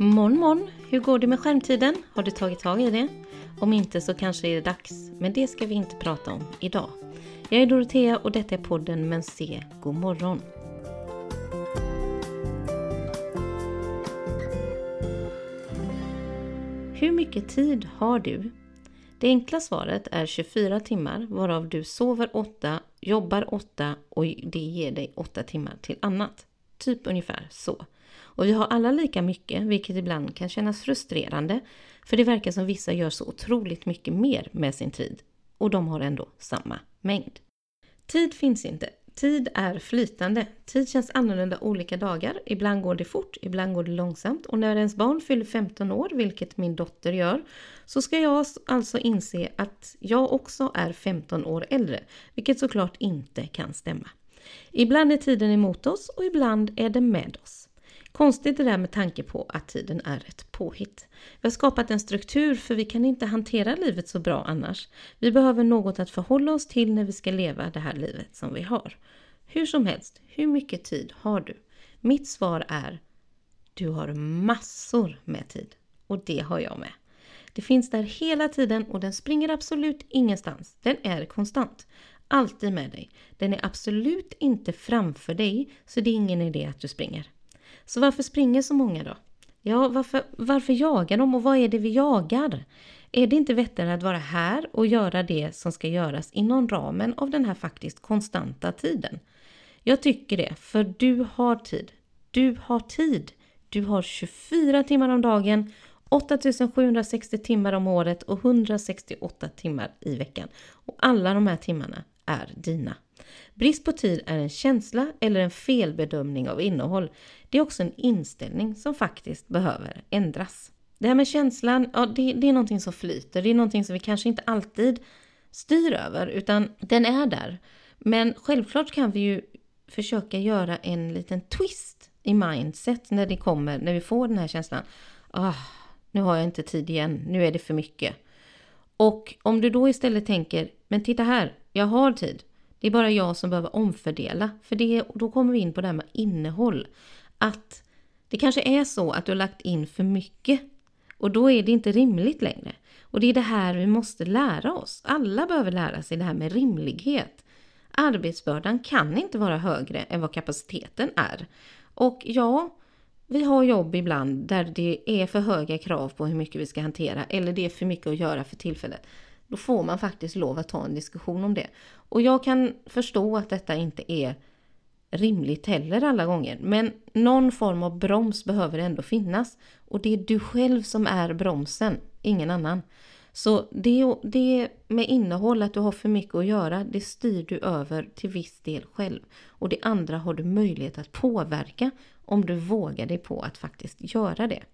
Morgon, hur går det med skärmtiden? Har du tagit tag i det? Om inte så kanske är det dags, men det ska vi inte prata om idag. Jag är Dorothea och detta är podden Men se, god morgon. Hur mycket tid har du? Det enkla svaret är 24 timmar, varav du sover 8, jobbar 8 och det ger dig 8 timmar till annat. Typ ungefär så. Och vi har alla lika mycket, vilket ibland kan kännas frustrerande, för det verkar som vissa gör så otroligt mycket mer med sin tid. Och de har ändå samma mängd. Tid finns inte. Tid är flytande. Tid känns annorlunda olika dagar. Ibland går det fort, ibland går det långsamt. Och när ens barn fyller 15 år, vilket min dotter gör, så ska jag alltså inse att jag också är 15 år äldre. Vilket såklart inte kan stämma. Ibland är tiden emot oss och ibland är den med oss. Konstigt det där med tanke på att tiden är ett påhitt. Vi har skapat en struktur för vi kan inte hantera livet så bra annars. Vi behöver något att förhålla oss till när vi ska leva det här livet som vi har. Hur som helst, hur mycket tid har du? Mitt svar är, du har massor med tid. Och det har jag med. Det finns där hela tiden och den springer absolut ingenstans. Den är konstant. Alltid med dig. Den är absolut inte framför dig, så det är ingen idé att du springer. Så varför springer så många då? Ja, varför jagar de och vad är det vi jagar? Är det inte vettigare att vara här och göra det som ska göras inom ramen av den här faktiskt konstanta tiden? Jag tycker det, för du har tid. Du har tid. Du har 24 timmar om dagen, 8760 timmar om året och 168 timmar i veckan. Och alla de här timmarna är dina. Brist på tid är en känsla eller en felbedömning av innehåll. Det är också en inställning som faktiskt behöver ändras. Det här med känslan, ja, det är någonting som flyter. Det är någonting som vi kanske inte alltid styr över, utan den är där. Men självklart kan vi ju försöka göra en liten twist i mindset när vi får den här känslan. Nu har jag inte tid igen, nu är det för mycket. Och om du då istället tänker, men titta här, jag har tid. Det är bara jag som behöver omfördela. För då kommer vi in på det här med innehåll. Att det kanske är så att du har lagt in för mycket. Och då är det inte rimligt längre. Och det är det här vi måste lära oss. Alla behöver lära sig det här med rimlighet. Arbetsbördan kan inte vara högre än vad kapaciteten är. Och ja, vi har jobb ibland där det är för höga krav på hur mycket vi ska hantera. Eller det är för mycket att göra för tillfället. Då får man faktiskt lov att ta en diskussion om det. Och jag kan förstå att detta inte är rimligt heller alla gånger. Men någon form av broms behöver ändå finnas. Och det är du själv som är bromsen, ingen annan. Så det med innehåll att du har för mycket att göra, det styr du över till viss del själv. Och det andra har du möjlighet att påverka om du vågar dig på att faktiskt göra det.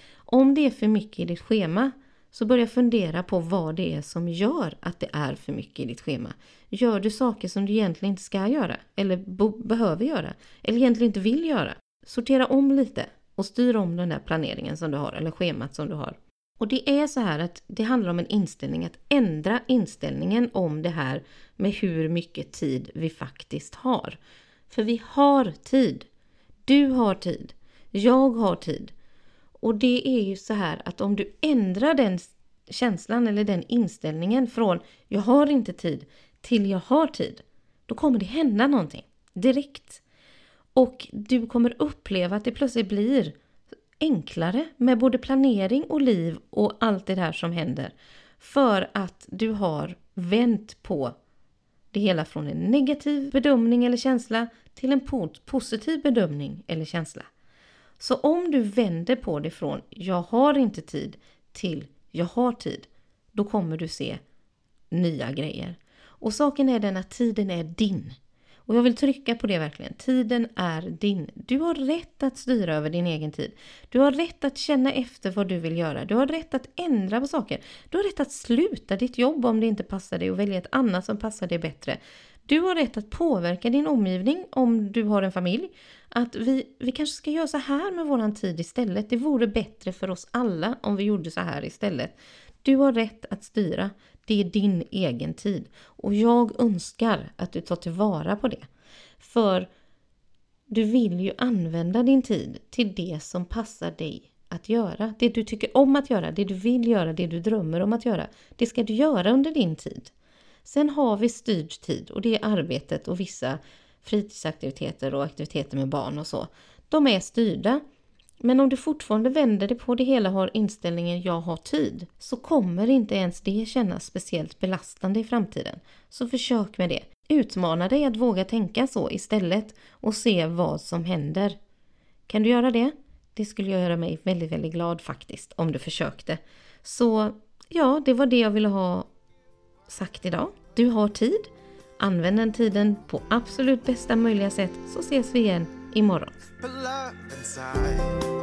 Om det är för mycket i ditt schema, så börja fundera på vad det är som gör att det är för mycket i ditt schema. Gör du saker som du egentligen inte ska göra eller behöver göra eller egentligen inte vill göra? Sortera om lite och styr om den där planeringen som du har eller schemat som du har. Och det är så här att det handlar om en inställning, att ändra inställningen om det här med hur mycket tid vi faktiskt har. För vi har tid. Du har tid. Jag har tid. Och det är ju så här att om du ändrar den känslan eller den inställningen från jag har inte tid till jag har tid, då kommer det hända någonting direkt. Och du kommer uppleva att det plötsligt blir enklare med både planering och liv och allt det där som händer. För att du har vänt på det hela från en negativ bedömning eller känsla till en positiv bedömning eller känsla. Så om du vänder på det från jag har inte tid till jag har tid, då kommer du se nya grejer. Och saken är den att tiden är din. Och jag vill trycka på det verkligen. Tiden är din. Du har rätt att styra över din egen tid. Du har rätt att känna efter vad du vill göra. Du har rätt att ändra på saker. Du har rätt att sluta ditt jobb om det inte passar dig och välja ett annat som passar dig bättre. Du har rätt att påverka din omgivning om du har en familj. Att vi kanske ska göra så här med våran tid istället. Det vore bättre för oss alla om vi gjorde så här istället. Du har rätt att styra. Det är din egen tid. Och jag önskar att du tar tillvara på det. För du vill ju använda din tid till det som passar dig att göra. Det du tycker om att göra, det du vill göra, det du drömmer om att göra. Det ska du göra under din tid. Sen har vi styrd tid och det är arbetet och vissa fritidsaktiviteter och aktiviteter med barn och så. De är styrda. Men om du fortfarande vänder dig på det hela, har inställningen jag har tid, så kommer inte ens det kännas speciellt belastande i framtiden. Så försök med det. Utmana dig att våga tänka så istället och se vad som händer. Kan du göra det? Det skulle göra mig väldigt, väldigt glad faktiskt om du försökte. Så ja, det var det jag ville ha sagt idag. Du har tid. Använd den tiden på absolut bästa möjliga sätt, så ses vi igen imorgon.